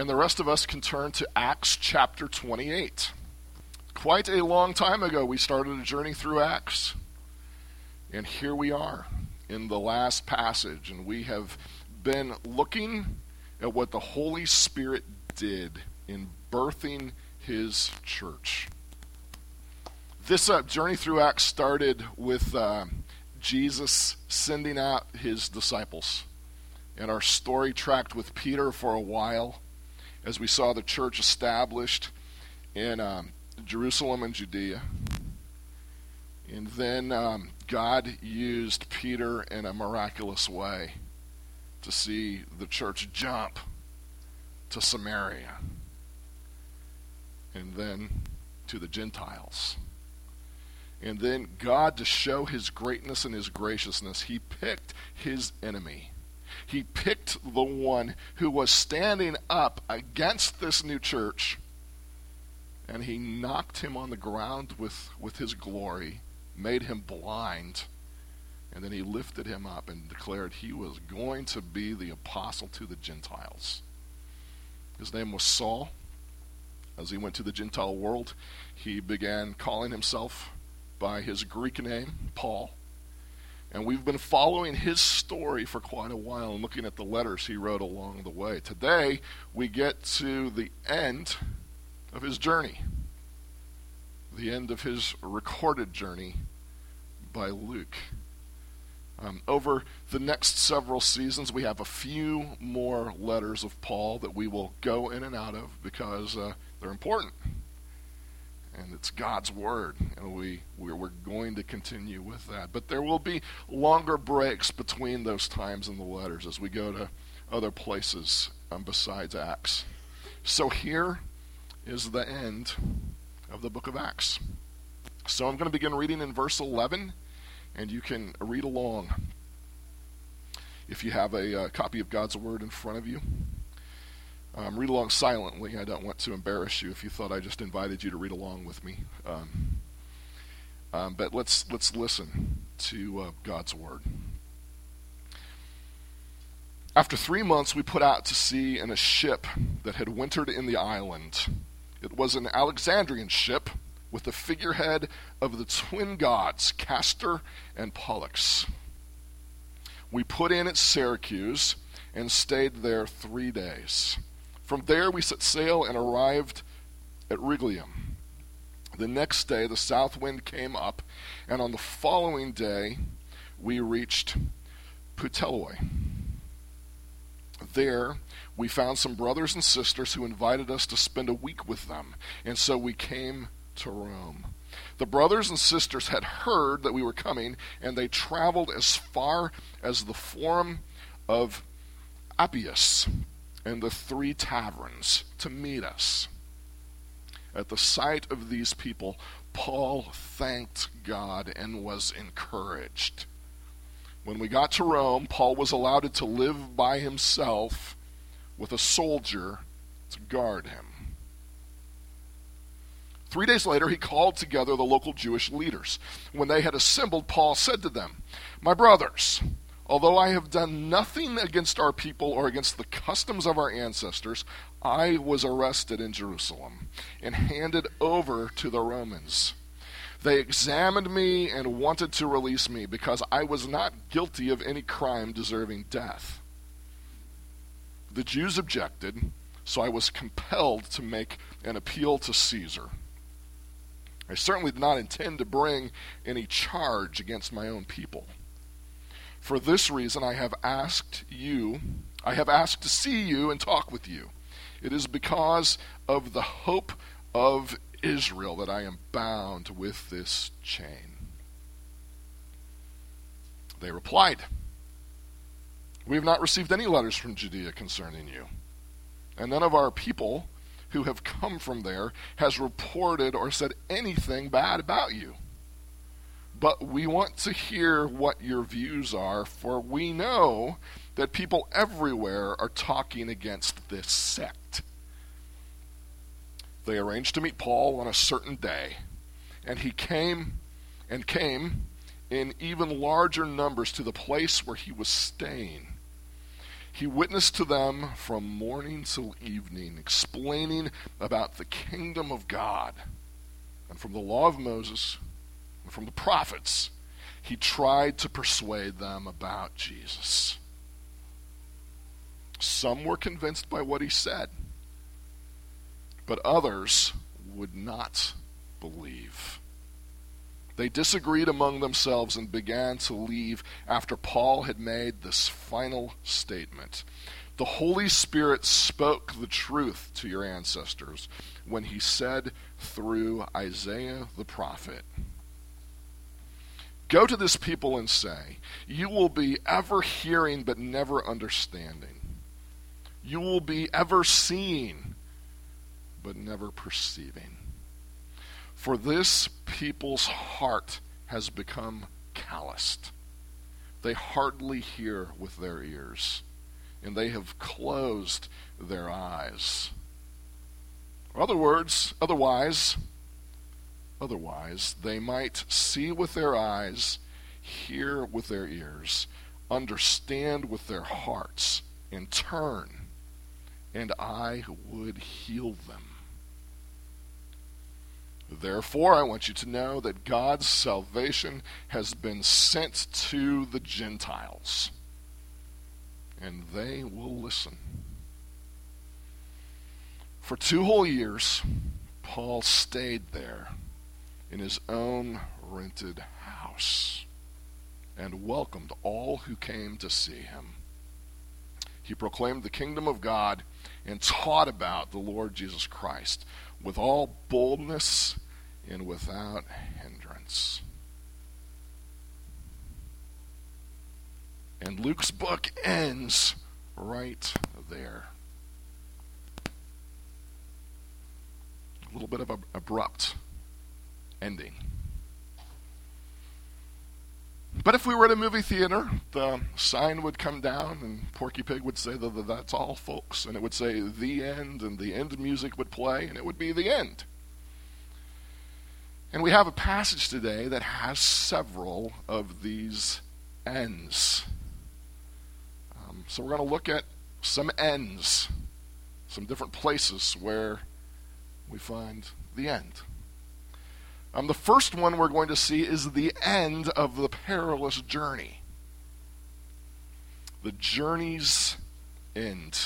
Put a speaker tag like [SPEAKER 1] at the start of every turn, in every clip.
[SPEAKER 1] And the rest of us can turn to Acts chapter 28. Quite a long time ago, we started a journey through Acts. And here we are in the last passage, and we have been looking at what the Holy Spirit did in birthing his church. This journey through Acts started with Jesus sending out his disciples. And our story tracked with Peter for a while as we saw the church established in Jerusalem and Judea. And then God used Peter in a miraculous way to see the church jump to Samaria and then to the Gentiles. And then God, to show his greatness and his graciousness, he picked his enemy. He picked the one who was standing up against this new church, and he knocked him on the ground with his glory, made him blind, and then he lifted him up and declared he was going to be the apostle to the Gentiles. His name was Saul. As he went to the Gentile world, he began calling himself by his Greek name, Paul. And we've been following his story for quite a while and looking at the letters he wrote along the way. Today, we get to the end of his journey, the end of his recorded journey by Luke. Over the next several seasons, we have a few more letters of Paul that we will go in and out of because they're important. And it's God's word, and we're going to continue with that. But there will be longer breaks between those times in the letters as we go to other places besides Acts. So here is the end of the book of Acts. So I'm going to begin reading in verse 11, and you can read along if you have a copy of God's word in front of you. Read along silently. I don't want to embarrass you if you thought I just invited you to read along with me. But let's listen to God's word. After 3 months, we put out to sea in a ship that had wintered in the island. It was an Alexandrian ship with the figurehead of the twin gods, Castor and Pollux. We put in at Syracuse and stayed there 3 days. From there, we set sail and arrived at Rhegium. The next day, the south wind came up, and on the following day, we reached Puteoli. There, we found some brothers and sisters who invited us to spend a week with them, and so we came to Rome. The brothers and sisters had heard that we were coming, and they traveled as far as the Forum of Appius and the 3 taverns to meet us. At the sight of these people, Paul thanked God and was encouraged. When we got to Rome, Paul was allowed to live by himself with a soldier to guard him. 3 days later, he called together the local Jewish leaders. When they had assembled, Paul said to them, "My brothers, although I have done nothing against our people or against the customs of our ancestors, I was arrested in Jerusalem and handed over to the Romans. They examined me and wanted to release me because I was not guilty of any crime deserving death. The Jews objected, so I was compelled to make an appeal to Caesar. I certainly did not intend to bring any charge against my own people. For this reason, I have asked to see you and talk with you. It is because of the hope of Israel that I am bound with this chain." They replied, "We have not received any letters from Judea concerning you, and none of our people who have come from there has reported or said anything bad about you. But we want to hear what your views are, for we know that people everywhere are talking against this sect." They arranged to meet Paul on a certain day, and he came in even larger numbers to the place where he was staying. He witnessed to them from morning till evening, explaining about the kingdom of God. And from the law of Moses and from the prophets, he tried to persuade them about Jesus. Some were convinced by what he said, but others would not believe. They disagreed among themselves and began to leave after Paul had made this final statement. The Holy Spirit spoke the truth to your ancestors when he said through Isaiah the prophet, "Go to this people and say, you will be ever hearing but never understanding. You will be ever seeing but never perceiving. For this people's heart has become calloused. They hardly hear with their ears, and they have closed their eyes." Otherwise, they might see with their eyes, hear with their ears, understand with their hearts, and turn, and I would heal them. Therefore, I want you to know that God's salvation has been sent to the Gentiles, and they will listen. For 2 whole years, Paul stayed there in his own rented house and welcomed all who came to see him. He proclaimed the kingdom of God and taught about the Lord Jesus Christ with all boldness and without hindrance. And Luke's book ends right there. A little bit of an abrupt ending. But if we were at a movie theater, the sign would come down and Porky Pig would say that that's all, folks. And it would say the end, and the end music would play, and it would be the end. And we have a passage today that has several of these ends. So we're going to look at some ends, some different places where we find the end. The first one we're going to see is the end of the perilous journey. The journey's end.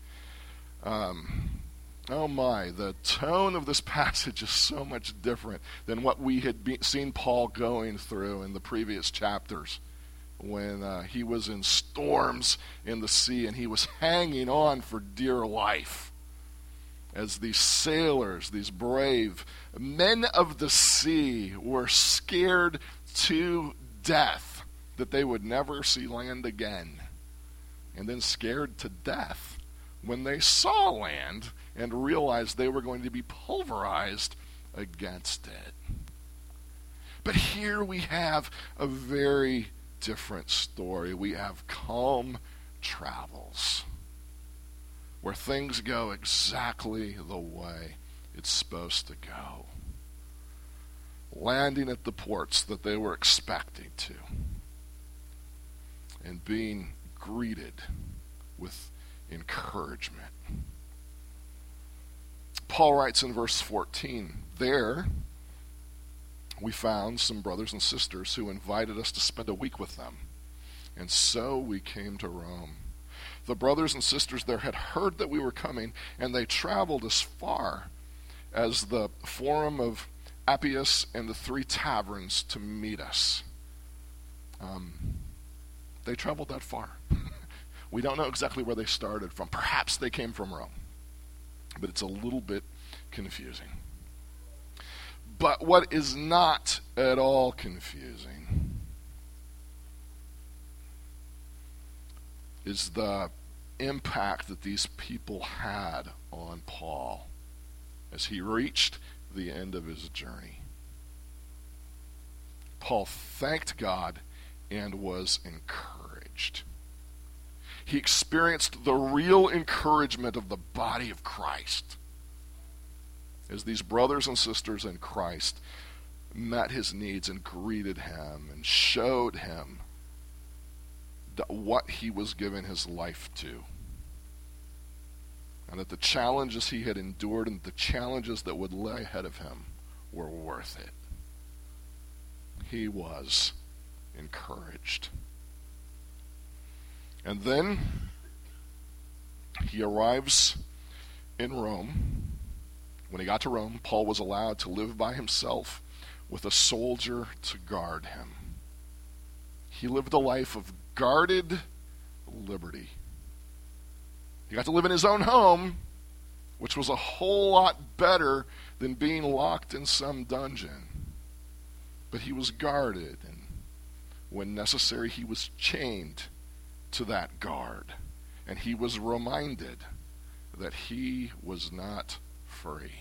[SPEAKER 1] Oh my, the tone of this passage is so much different than what we had seen Paul going through in the previous chapters when he was in storms in the sea and he was hanging on for dear life. As these sailors, these brave men of the sea, were scared to death that they would never see land again. And then scared to death when they saw land and realized they were going to be pulverized against it. But here we have a very different story. We have calm travels, where things go exactly the way it's supposed to go. Landing at the ports that they were expecting to. And being greeted with encouragement. Paul writes in verse 14, "There we found some brothers and sisters who invited us to spend a week with them. And so we came to Rome. The brothers and sisters there had heard that we were coming, and they traveled as far as the Forum of Appius and the 3 taverns to meet us." They traveled that far. We don't know exactly where they started from. Perhaps they came from Rome. But it's a little bit confusing. But what is not at all confusing is the impact that these people had on Paul as he reached the end of his journey. Paul thanked God and was encouraged. He experienced the real encouragement of the body of Christ as these brothers and sisters in Christ met his needs and greeted him and showed him what he was giving his life to. And that the challenges he had endured and the challenges that would lay ahead of him were worth it. He was encouraged. And then he arrives in Rome. When he got to Rome, Paul was allowed to live by himself with a soldier to guard him. He lived a life of guarded liberty. He got to live in his own home, which was a whole lot better than being locked in some dungeon. But he was guarded, and when necessary, he was chained to that guard. And he was reminded that he was not free.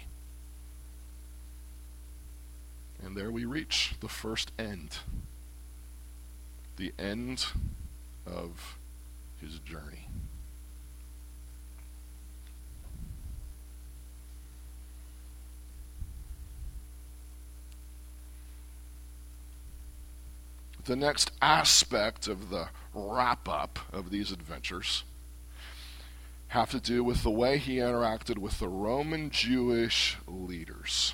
[SPEAKER 1] And there we reach the first end. The end of his journey. The next aspect of the wrap-up of these adventures have to do with the way he interacted with the Roman Jewish leaders.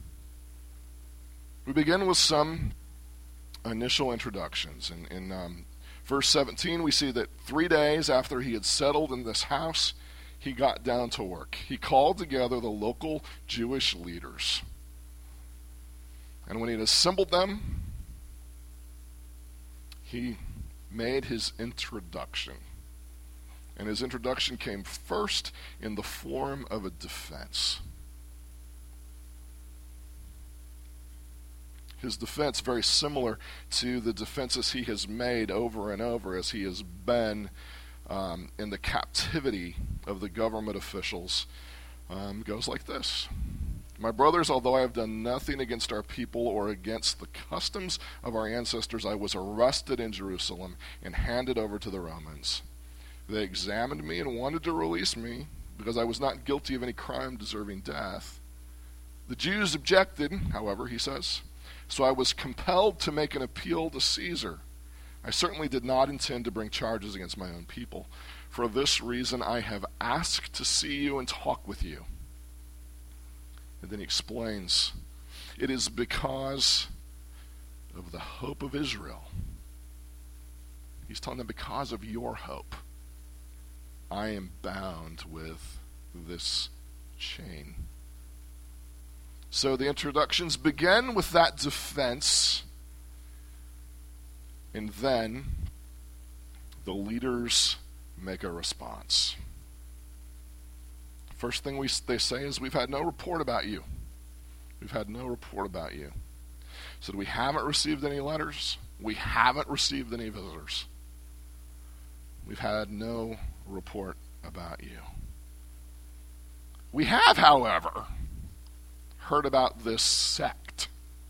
[SPEAKER 1] We begin with some initial introductions. In verse 17, we see that 3 days after he had settled in this house, he got down to work. He called together the local Jewish leaders. And when he had assembled them, he made his introduction. And his introduction came first in the form of a defense. His defense, very similar to the defenses he has made over and over as he has been in the captivity of the government officials, goes like this. My brothers, although I have done nothing against our people or against the customs of our ancestors, I was arrested in Jerusalem and handed over to the Romans. They examined me and wanted to release me because I was not guilty of any crime deserving death. The Jews objected, however, he says, so I was compelled to make an appeal to Caesar. I certainly did not intend to bring charges against my own people. For this reason, I have asked to see you and talk with you. And then he explains, it is because of the hope of Israel. He's telling them, because of your hope, I am bound with this chain. So the introductions begin with that defense, and then the leaders make a response. First thing they say is, we've had no report about you. We've had no report about you. So we haven't received any letters. We haven't received any visitors. We've had no report about you. We have, however, heard about this sect.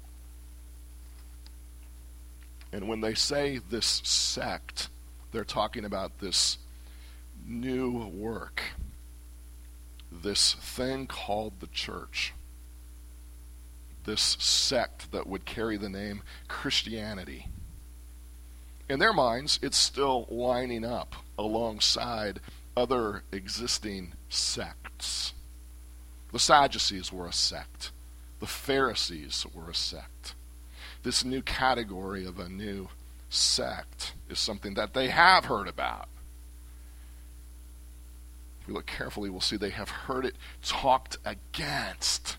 [SPEAKER 1] And when they say this sect, they're talking about this new work. This thing called the church. This sect that would carry the name Christianity. In their minds, it's still lining up alongside other existing sects. The Sadducees were a sect. The Pharisees were a sect. This new category of a new sect is something that they have heard about. If we look carefully, we'll see they have heard it talked against.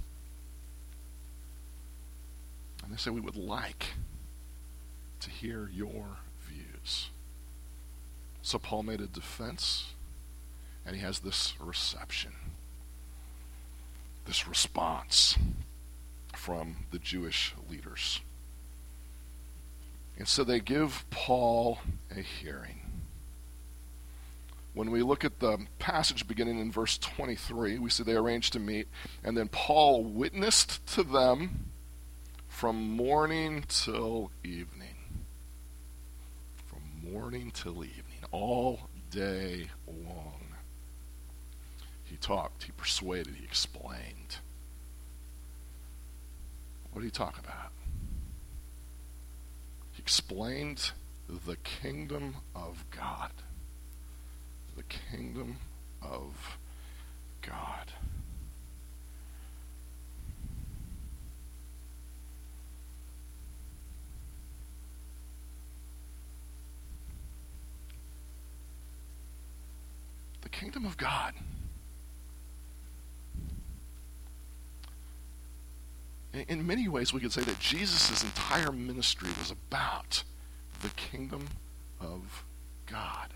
[SPEAKER 1] And they say, we would like to hear your views. So Paul made a defense, and he has this reception, this response from the Jewish leaders. And so they give Paul a hearing. When we look at the passage beginning in verse 23, we see they arranged to meet, and then Paul witnessed to them from morning till evening. From morning till evening, all day long. He talked, he persuaded, he explained. What did he talk about? He explained the kingdom of God. The kingdom of God. The kingdom of God. In many ways, we could say that Jesus' entire ministry was about the kingdom of God.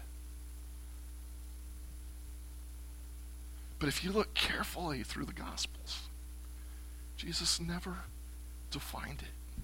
[SPEAKER 1] But if you look carefully through the Gospels, Jesus never defined it.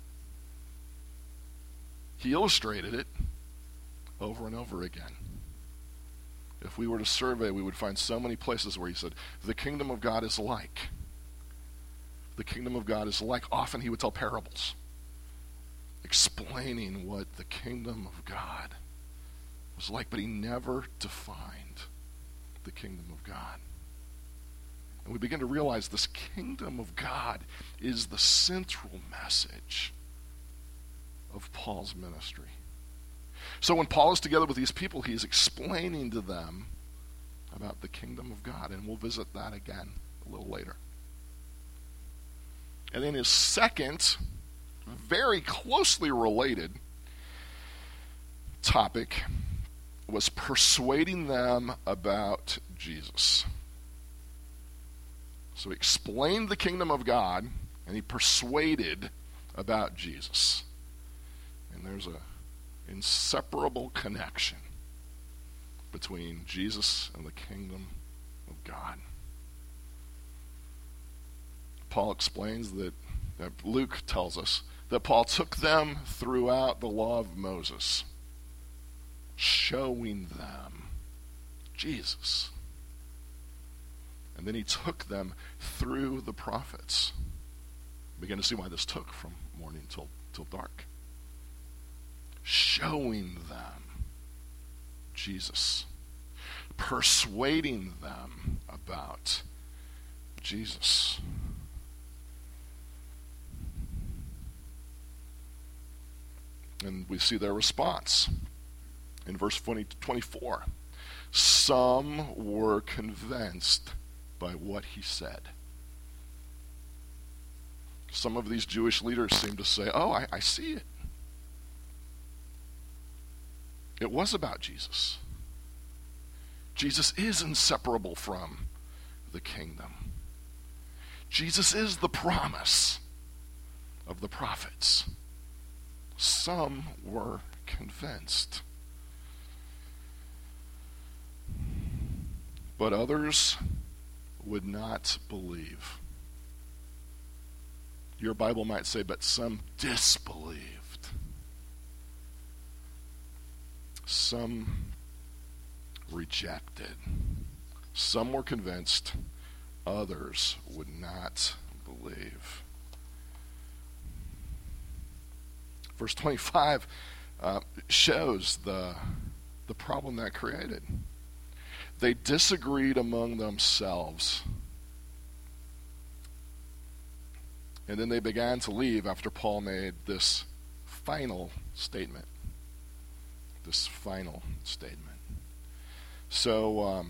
[SPEAKER 1] He illustrated it over and over again. If we were to survey, we would find so many places where he said, the kingdom of God is like. The kingdom of God is like. Often he would tell parables, explaining what the kingdom of God was like, but he never defined the kingdom of God. And we begin to realize this kingdom of God is the central message of Paul's ministry. So when Paul is together with these people, he's explaining to them about the kingdom of God, and we'll visit that again a little later. And then his second, very closely related topic was persuading them about Jesus. So he explained the kingdom of God, and he persuaded about Jesus. And there's an inseparable connection between Jesus and the kingdom of God. Paul explains that Luke tells us that Paul took them throughout the law of Moses, showing them Jesus. And then he took them through the prophets. Begin to see why this took from morning till dark. Showing them Jesus. Persuading them about Jesus. And we see their response in verse 24. Some were convinced by what he said. Some of these Jewish leaders seem to say, oh, I see it. It was about Jesus. Jesus is inseparable from the kingdom. Jesus is the promise of the prophets. Some were convinced. But others would not believe. Your Bible might say, but some disbelieved. Some rejected. Some were convinced. Others would not believe. Verse 25 shows the problem that created. They disagreed among themselves. And then they began to leave after Paul made this final statement. So,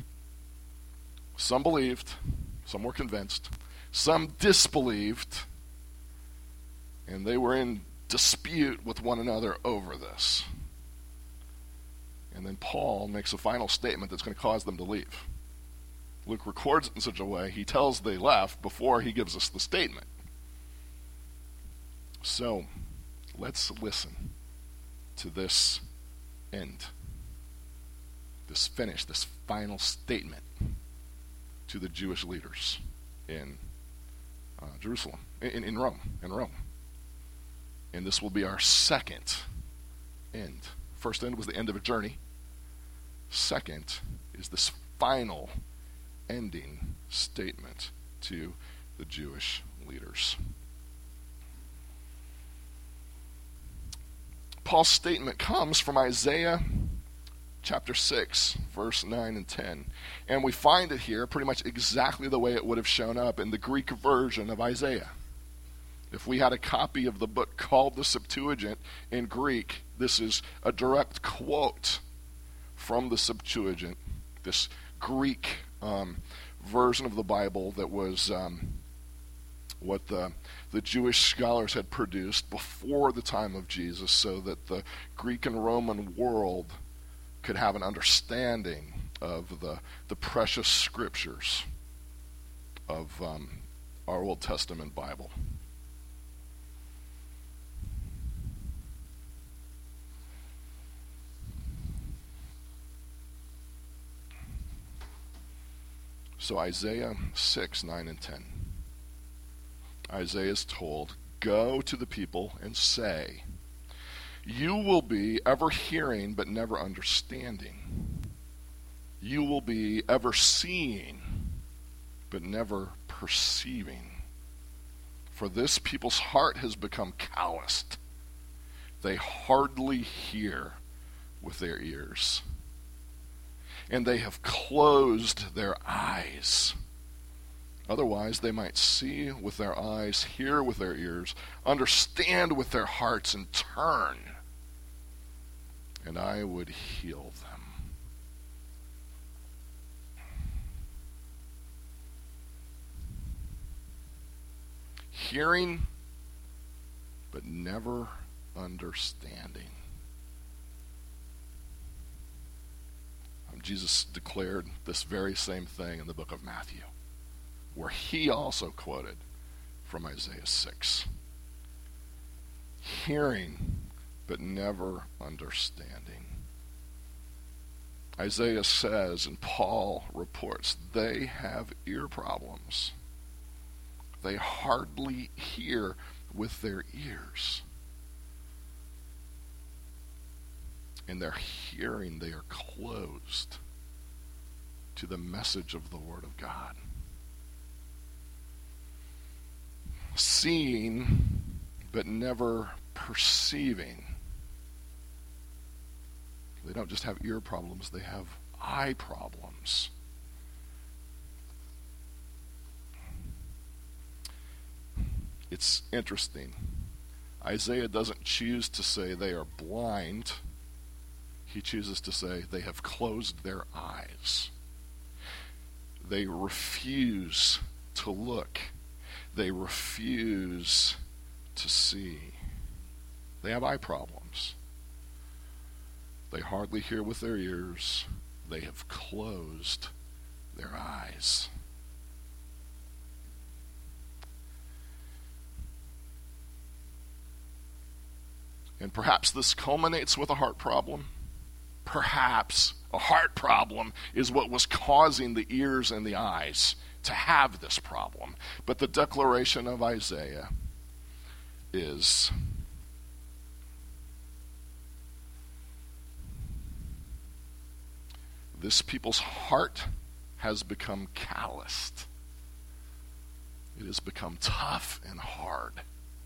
[SPEAKER 1] some believed, some were convinced, some disbelieved, and they were in dispute with one another over this. And then Paul makes a final statement that's going to cause them to leave. Luke records it in such a way, he tells they left before he gives us the statement. So, let's listen to this end, this finish, this final statement to the Jewish leaders in Jerusalem, in Rome. And this will be our second end. First end was the end of a journey. Second is this final ending statement to the Jewish leaders. Paul's statement comes from Isaiah chapter 6, verse 9 and 10. And we find it here pretty much exactly the way it would have shown up in the Greek version of Isaiah. If we had a copy of the book called the Septuagint in Greek, this is a direct quote from the Septuagint, this Greek version of the Bible that was what the Jewish scholars had produced before the time of Jesus, so that the Greek and Roman world could have an understanding of the precious scriptures of our Old Testament Bible. So Isaiah 6, 9, and 10. Isaiah is told, "Go to the people and say, you will be ever hearing but never understanding. You will be ever seeing but never perceiving. For this people's heart has become calloused. They hardly hear with their ears, and they have closed their eyes. Otherwise, they might see with their eyes, hear with their ears, understand with their hearts, and turn, and I would heal them." Hearing, but never understanding. Jesus declared this very same thing in the book of Matthew, where he also quoted from Isaiah 6. Hearing, but never understanding. Isaiah says, and Paul reports, they have ear problems. They hardly hear with their ears. In their hearing, they are closed to the message of the Word of God. Seeing, but never perceiving. They don't just have ear problems, they have eye problems. It's interesting. Isaiah doesn't choose to say they are blind. He chooses to say they have closed their eyes. They refuse to look. They refuse to see. They have eye problems. They hardly hear with their ears. They have closed their eyes. And perhaps this culminates with a heart problem. Perhaps a heart problem is what was causing the ears and the eyes to have this problem. But the declaration of Isaiah is, this people's heart has become calloused. It has become tough and hard.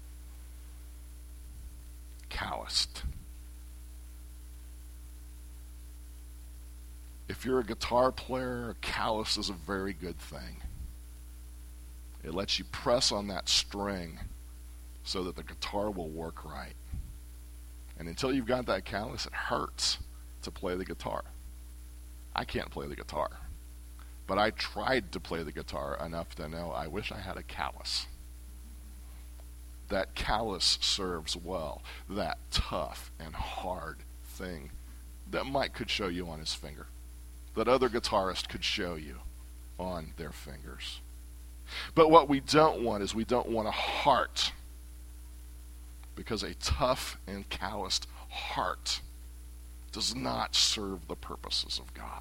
[SPEAKER 1] Calloused. If you're a guitar player, callous is a very good thing. It lets you press on that string so that the guitar will work right. And until you've got that callus, it hurts to play the guitar. I can't play the guitar, but I tried to play the guitar enough to know I wish I had a callus. That callus serves well, that tough and hard thing that Mike could show you on his finger, that other guitarists could show you on their fingers. But what we don't want is we don't want a heart, because a tough and calloused heart does not serve the purposes of God.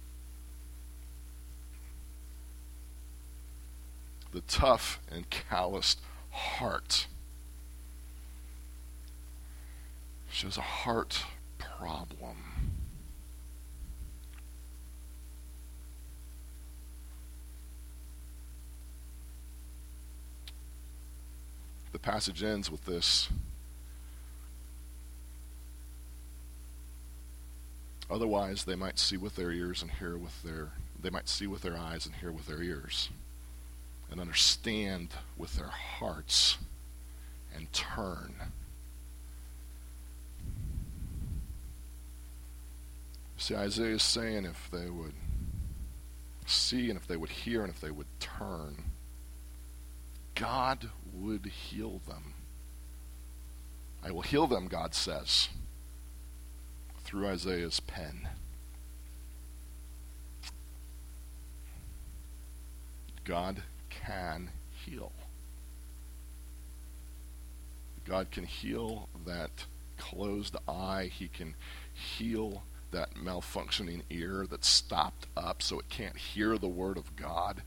[SPEAKER 1] The tough and calloused heart shows a heart problem. The passage ends with this. Otherwise, they might see with their ears and hear with they might see with their eyes and hear with their ears, and understand with their hearts, and turn. See, Isaiah is saying if they would see and if they would hear and if they would turn, God would heal them. I will heal them, God says, through Isaiah's pen. God can heal. God can heal that closed eye. He can heal that malfunctioning ear that's stopped up so it can't hear the word of God.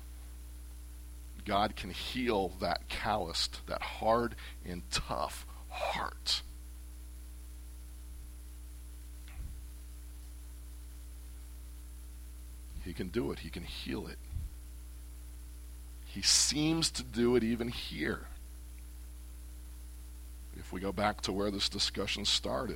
[SPEAKER 1] God can heal that calloused, that hard and tough heart. He can do it. He can heal it. He seems to do it even here. If we go back to where this discussion started,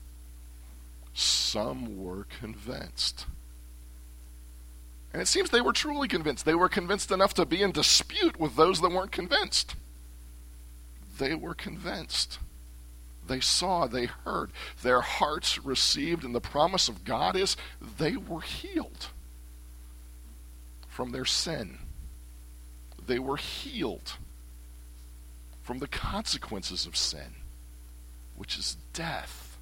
[SPEAKER 1] some were convinced. And it seems they were truly convinced. They were convinced enough to be in dispute with those that weren't convinced. They were convinced. They saw, they heard. Their hearts received, and the promise of God is they were healed from their sin. They were healed from the consequences of sin, which is death.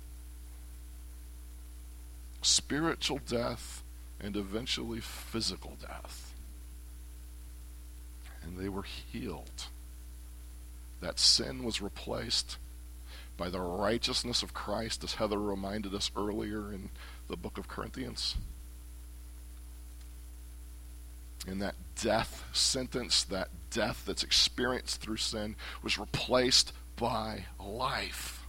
[SPEAKER 1] Spiritual death and eventually physical death. And they were healed. That sin was replaced by the righteousness of Christ, as Heather reminded us earlier in the book of Corinthians. And that death sentence, that death that's experienced through sin, was replaced by life.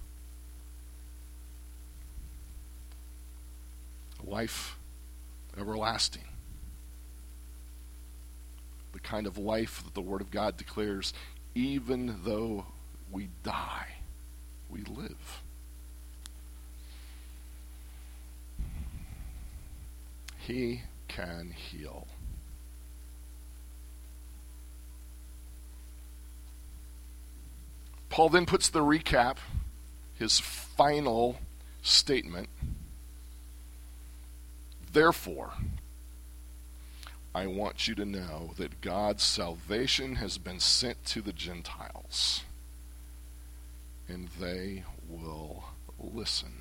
[SPEAKER 1] Life everlasting. The kind of life that the Word of God declares, even though we die, we live. He can heal. Paul then puts the recap, his final statement. Therefore, I want you to know that God's salvation has been sent to the Gentiles, and they will listen.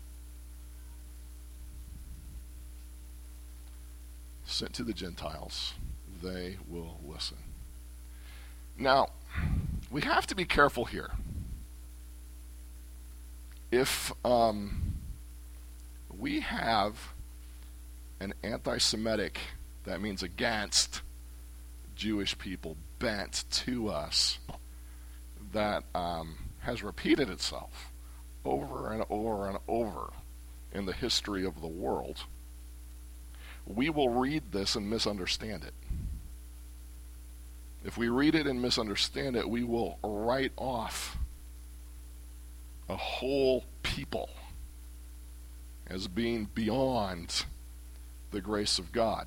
[SPEAKER 1] Sent to the Gentiles, they will listen. Now, we have to be careful here. If we have an anti-Semitic, that means against Jewish people, bent to us, that has repeated itself over and over and over in the history of the world, we will read this and misunderstand it. If we read it and misunderstand it, we will write off a whole people as being beyond the grace of God.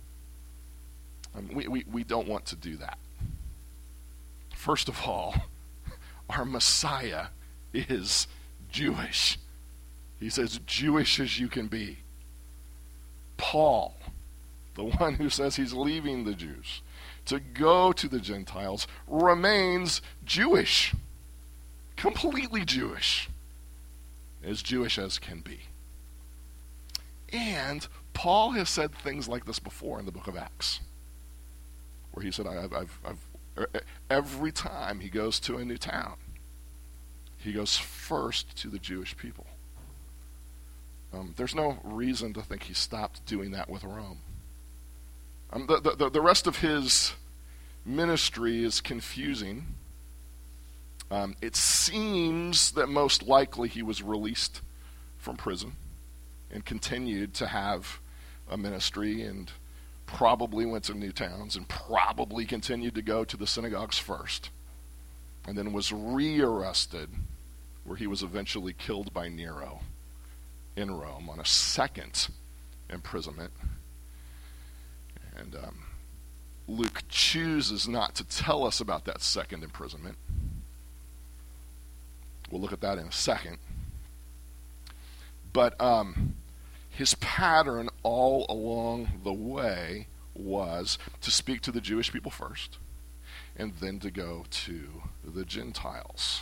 [SPEAKER 1] We don't want to do that. First of all, our Messiah is Jewish. He's as Jewish as you can be. Paul, the one who says he's leaving the Jews to go to the Gentiles, remains Jewish. Completely Jewish. As Jewish as can be. And Paul has said things like this before in the book of Acts, where he said, every time he goes to a new town, he goes first to the Jewish people. There's no reason to think he stopped doing that with Rome. The rest of his ministry is confusing. It seems that most likely he was released from prison and continued to have a ministry and probably went to new towns and probably continued to go to the synagogues first, and then was rearrested, where he was eventually killed by Nero in Rome on a second imprisonment. And Luke chooses not to tell us about that second imprisonment. We'll look at that in a second. But his pattern all along the way was to speak to the Jewish people first, and then to go to the Gentiles.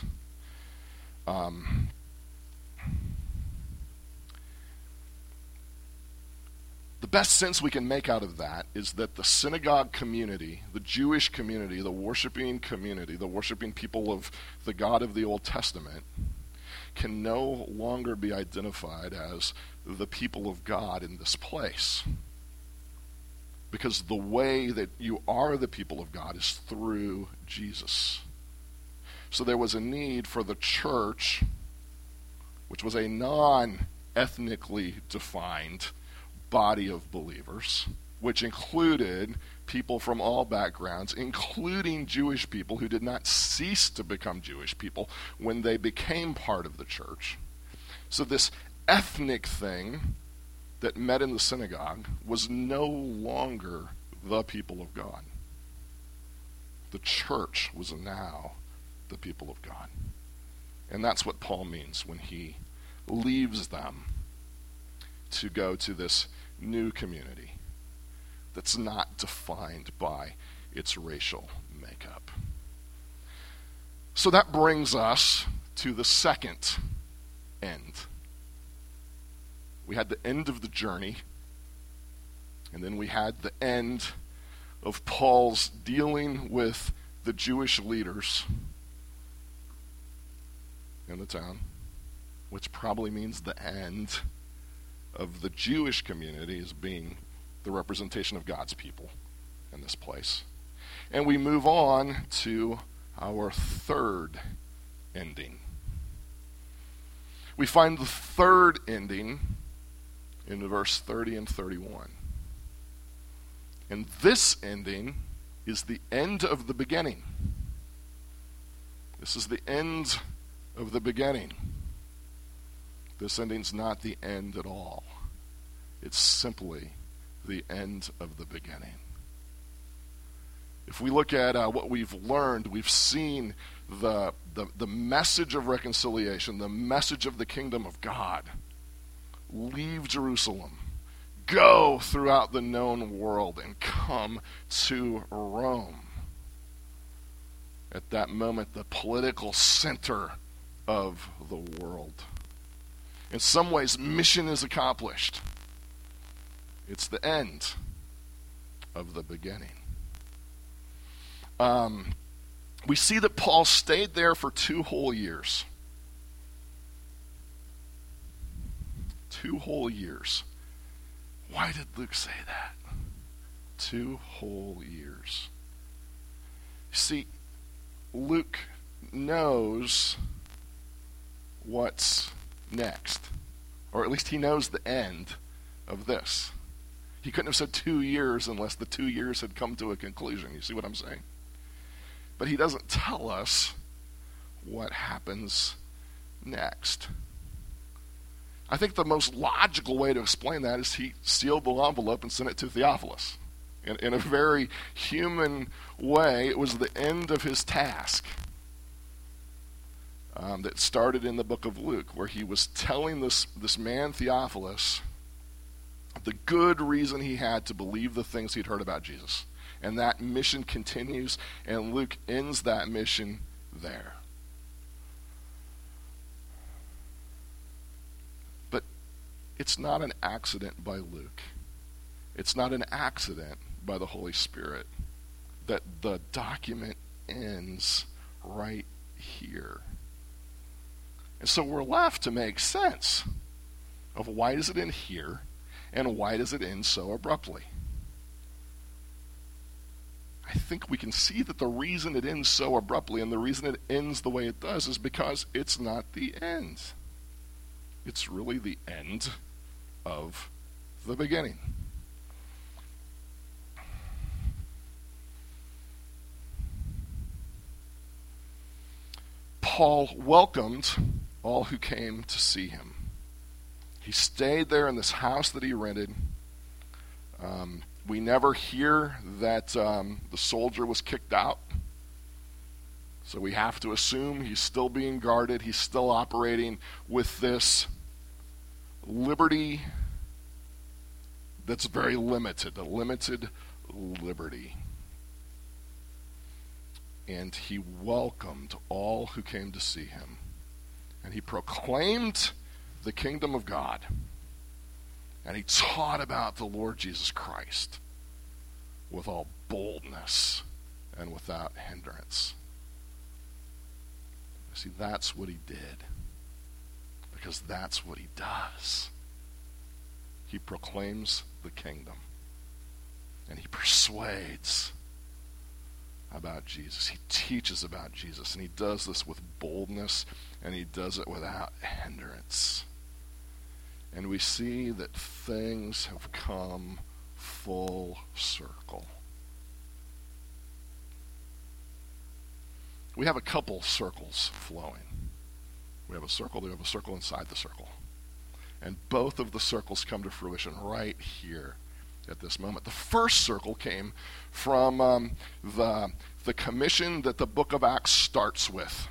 [SPEAKER 1] The best sense we can make out of that is that the synagogue community, the Jewish community, the worshiping community, the worshiping people of the God of the Old Testament, can no longer be identified as the people of God in this place. Because the way that you are the people of God is through Jesus. So there was a need for the church, which was a non-ethnically defined body of believers, which included people from all backgrounds, including Jewish people who did not cease to become Jewish people when they became part of the church. So this ethnic thing that met in the synagogue was no longer the people of God. The church was now the people of God. And that's what Paul means when he leaves them to go to this new community that's not defined by its racial makeup. So that brings us to the second end. We had the end of the journey, and then we had the end of Paul's dealing with the Jewish leaders in the town, which probably means the end of the Jewish community as being the representation of God's people in this place. And we move on to our third ending. We find the third ending in verse 30 and 31. And this ending is the end of the beginning. This is the end of the beginning. This ending's not the end at all. It's simply the end of the beginning. If we look at what we've learned, we've seen the message of reconciliation, the message of the kingdom of God. Leave Jerusalem, go throughout the known world, and come to Rome. At that moment, the political center of the world. In some ways, mission is accomplished. It's the end of the beginning. We see that Paul stayed there for 2 whole years. 2 whole years. Why did Luke say that? 2 whole years. You see, Luke knows what's next. Or at least he knows the end of this. He couldn't have said 2 years unless the 2 years had come to a conclusion. You see what I'm saying? But he doesn't tell us what happens next. I think the most logical way to explain that is he sealed the envelope and sent it to Theophilus. In a very human way, it was the end of his task. That started in the book of Luke, where he was telling this man Theophilus the good reason he had to believe the things he'd heard about Jesus. And that mission continues, and Luke ends that mission there. But it's not an accident by Luke. It's not an accident by the Holy Spirit that the document ends right here. And so we're left to make sense of why does it end here and why does it end so abruptly. I think we can see that the reason it ends so abruptly and the reason it ends the way it does is because it's not the end. It's really the end of the beginning. Paul welcomed all who came to see him. He stayed there in this house that he rented. We never hear that the soldier was kicked out. So we have to assume he's still being guarded. He's still operating with this liberty that's very limited, a limited liberty. And he welcomed all who came to see him. And he proclaimed the kingdom of God. And he taught about the Lord Jesus Christ with all boldness and without hindrance. See, that's what he did. Because that's what he does. He proclaims the kingdom. And he persuades about Jesus. He teaches about Jesus. And he does this with boldness. And he does it without hindrance. And we see that things have come full circle. We have a couple circles flowing. We have a circle inside the circle. And both of the circles come to fruition right here at this moment. The first circle came from the commission that the book of Acts starts with.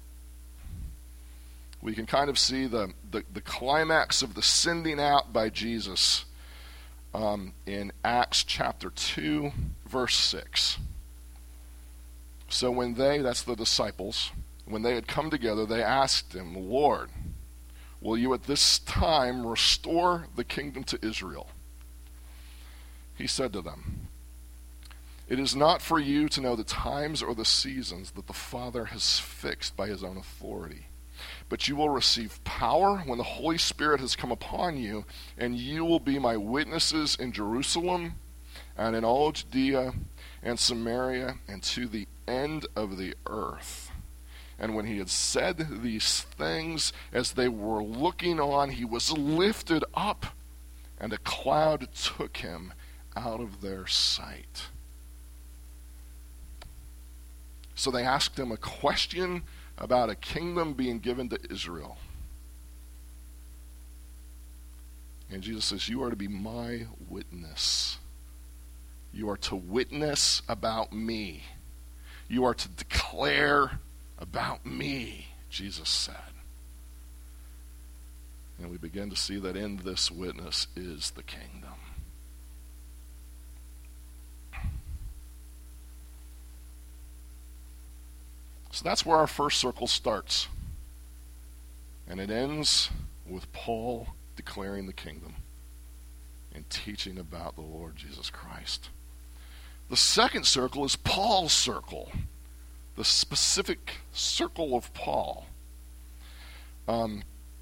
[SPEAKER 1] We can kind of see the climax of the sending out by Jesus in Acts chapter 2, verse 6. So when that's the disciples, when they had come together, they asked him, Lord, will you at this time restore the kingdom to Israel? He said to them, it is not for you to know the times or the seasons that the Father has fixed by his own authority. But you will receive power when the Holy Spirit has come upon you, and you will be my witnesses in Jerusalem and in all Judea and Samaria and to the end of the earth. And when he had said these things, as they were looking on, he was lifted up, and a cloud took him out of their sight. So they asked him a question about a kingdom being given to Israel. And Jesus says, you are to be my witness. You are to witness about me. You are to declare about me, Jesus said. And we begin to see that in this witness is the kingdom. So that's where our first circle starts. And it ends with Paul declaring the kingdom and teaching about the Lord Jesus Christ. The second circle is Paul's circle, the specific circle of Paul. In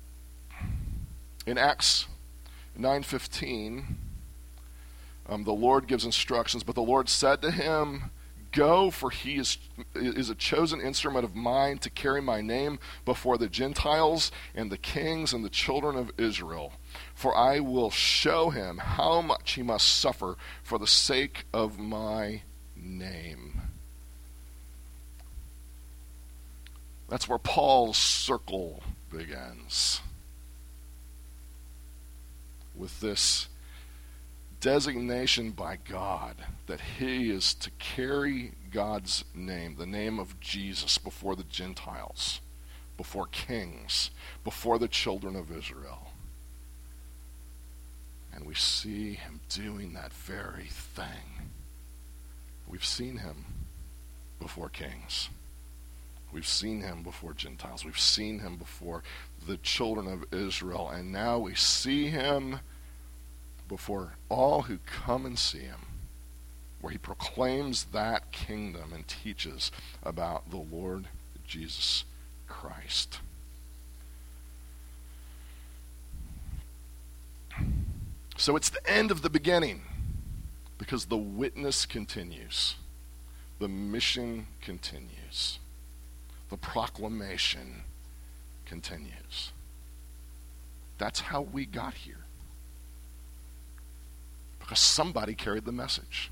[SPEAKER 1] Acts 9:15, the Lord gives instructions, but the Lord said to him, go, for he is a chosen instrument of mine to carry my name before the Gentiles and the kings and the children of Israel. For I will show him how much he must suffer for the sake of my name. That's where Paul's circle begins. With this designation by God that he is to carry God's name, the name of Jesus, before the Gentiles, before kings, before the children of Israel. And we see him doing that very thing. We've seen him before kings. We've seen him before Gentiles. We've seen him before the children of Israel. And now we see him before all who come and see him, where he proclaims that kingdom and teaches about the Lord Jesus Christ. So it's the end of the beginning, because the witness continues. The mission continues. The proclamation continues. That's how we got here. Because somebody carried the message.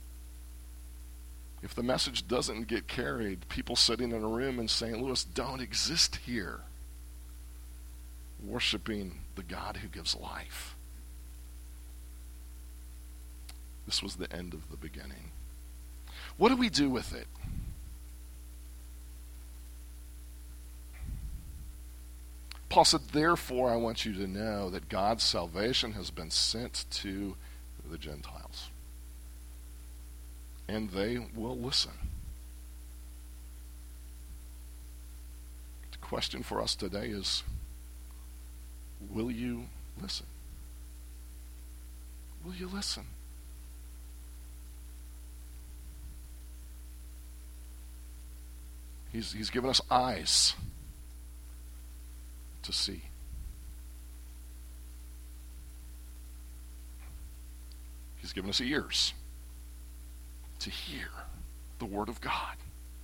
[SPEAKER 1] If the message doesn't get carried, people sitting in a room in St. Louis don't exist here, worshiping the God who gives life. This was the end of the beginning. What do we do with it? Paul said, therefore, I want you to know that God's salvation has been sent to the Gentiles. And they will listen. The question for us today is, will you listen? Will you listen? He's given us eyes to see. He's given us ears to hear the Word of God.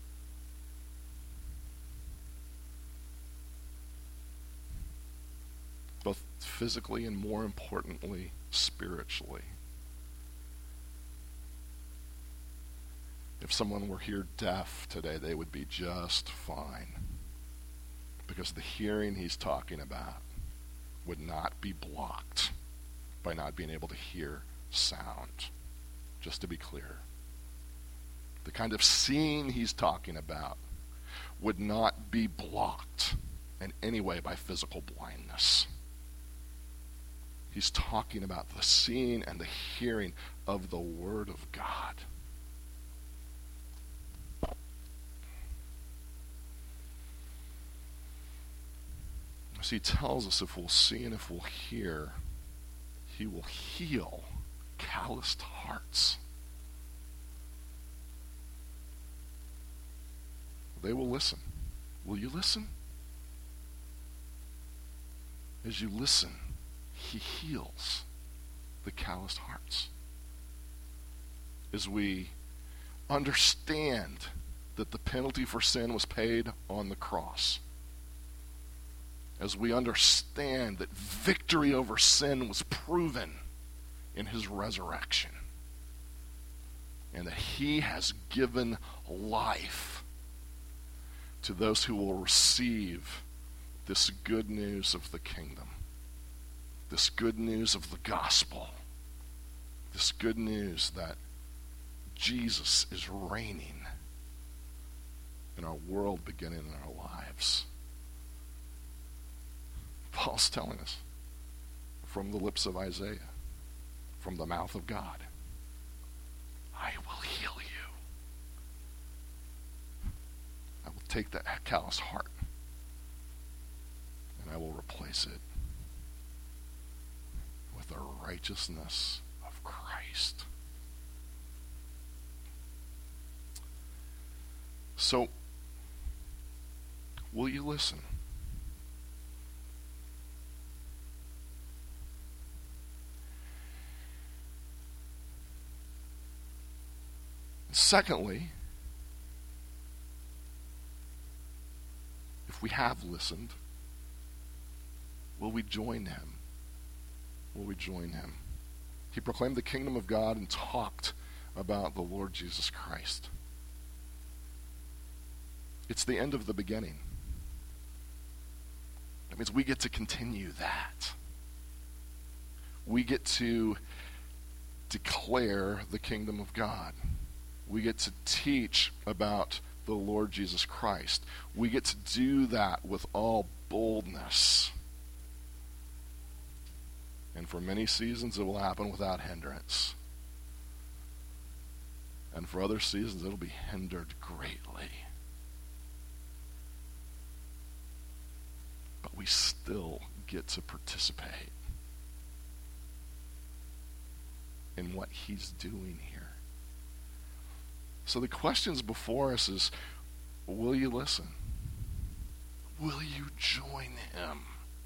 [SPEAKER 1] Both physically and, more importantly, spiritually. If someone were here deaf today, they would be just fine. Because the hearing he's talking about would not be blocked by not being able to hear sound. Just to be clear. The kind of seeing he's talking about would not be blocked in any way by physical blindness. He's talking about the seeing and the hearing of the Word of God. So he tells us if we'll see and if we'll hear, he will heal calloused hearts. They will listen. Will you listen? As you listen, he heals the calloused hearts. As we understand that the penalty for sin was paid on the cross, as we understand that victory over sin was proven in his resurrection, and that he has given life to those who will receive this good news of the kingdom, this good news of the gospel, this good news that Jesus is reigning in our world, beginning in our lives. Paul's telling us from the lips of Isaiah, from the mouth of God, I will heal you. I will take that callous heart and I will replace it with the righteousness of Christ. So, will you listen? Secondly, if we have listened, will we join him? Will we join him? He proclaimed the kingdom of God and talked about the Lord Jesus Christ. It's the end of the beginning. That means we get to continue that. We get to declare the kingdom of God. We get to teach about the Lord Jesus Christ. We get to do that with all boldness. And for many seasons it will happen without hindrance. And for other seasons it'll be hindered greatly. But we still get to participate in what he's doing here. So the questions before us is, will you listen? Will you join him?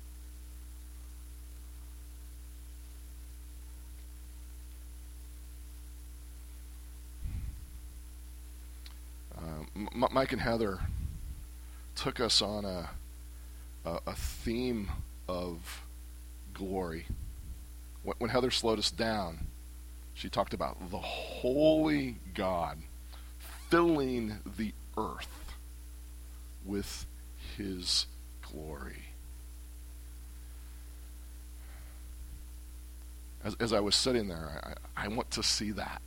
[SPEAKER 1] Mike and Heather took us on a theme of glory. When Heather slowed us down, she talked about the holy God filling the earth with his glory. As I was sitting there, I want to see that.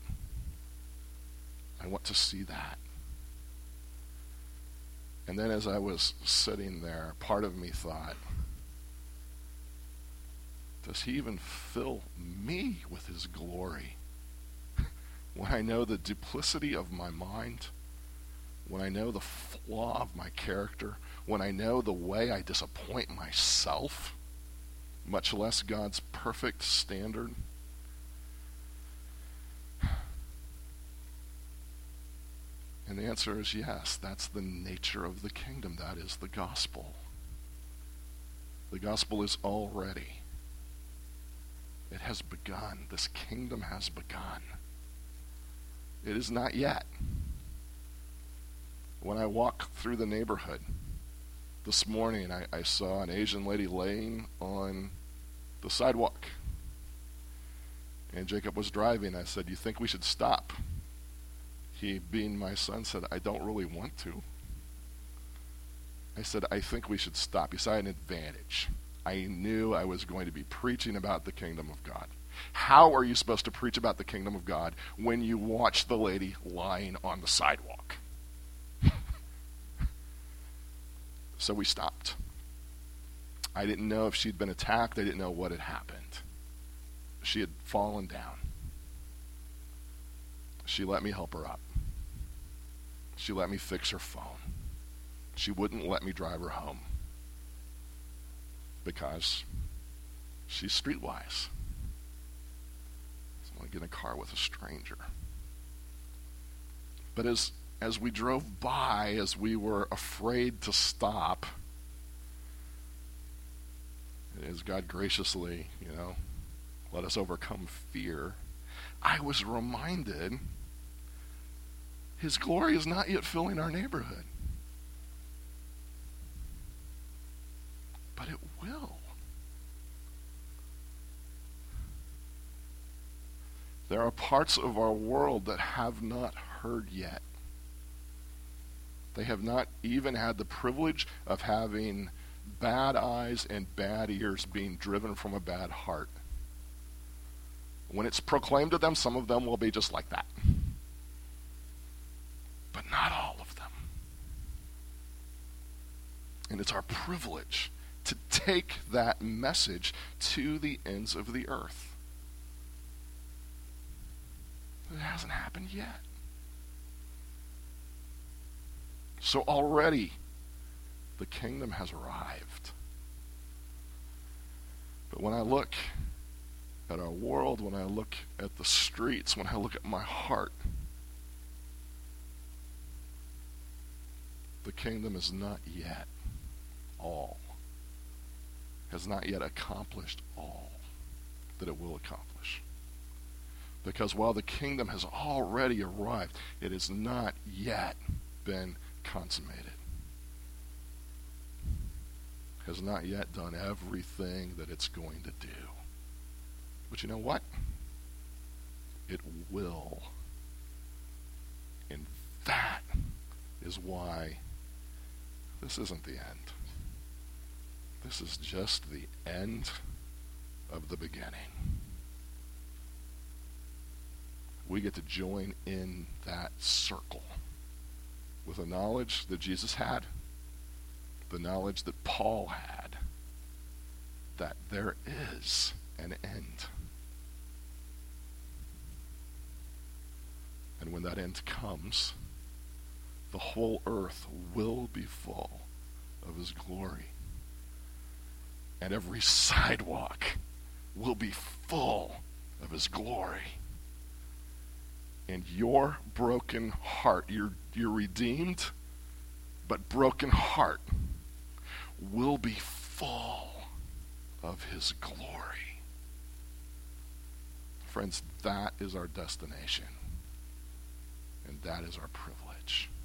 [SPEAKER 1] I want to see that. And then as I was sitting there, part of me thought, does he even fill me with his glory? When I know the duplicity of my mind, when I know the flaw of my character, when I know the way I disappoint myself, much less God's perfect standard. And the answer is yes, that's the nature of the kingdom. That is the gospel. The gospel is already. It has begun. This kingdom has begun. It is not yet. When I walk through the neighborhood this morning, I saw an Asian lady laying on the sidewalk. And Jacob was driving. I said, "You think we should stop?" He, being my son, said, "I don't really want to." I said, "I think we should stop." He saw an advantage. I knew I was going to be preaching about the kingdom of God. How are you supposed to preach about the kingdom of God when you watch the lady lying on the sidewalk? So we stopped. I didn't know if she'd been attacked. I didn't know what had happened. She had fallen down. She let me help her up. She let me fix her phone. She wouldn't let me drive her home because she's streetwise. I want to get in a car with a stranger. But as we drove by, as we were afraid to stop, as God graciously, let us overcome fear, I was reminded his glory is not yet filling our neighborhood. But it will. There are parts of our world that have not heard yet. They have not even had the privilege of having bad eyes and bad ears being driven from a bad heart. When it's proclaimed to them, some of them will be just like that. But not all of them. And it's our privilege to take that message to the ends of the earth. It hasn't happened yet. So already, the kingdom has arrived. But when I look at our world, when I look at the streets, when I look at my heart, the kingdom is not yet all, has not yet accomplished all that it will accomplish. Because while the kingdom has already arrived, it has not yet been consummated. Has not yet done everything that it's going to do. But you know what? It will. And that is why this isn't the end. This is just the end of the beginning. We get to join in that circle with the knowledge that Jesus had, the knowledge that Paul had, that there is an end. And when that end comes, the whole earth will be full of his glory. And every sidewalk will be full of his glory. And your broken heart, your redeemed but broken heart, will be full of his glory. Friends, that is our destination. And that is our privilege.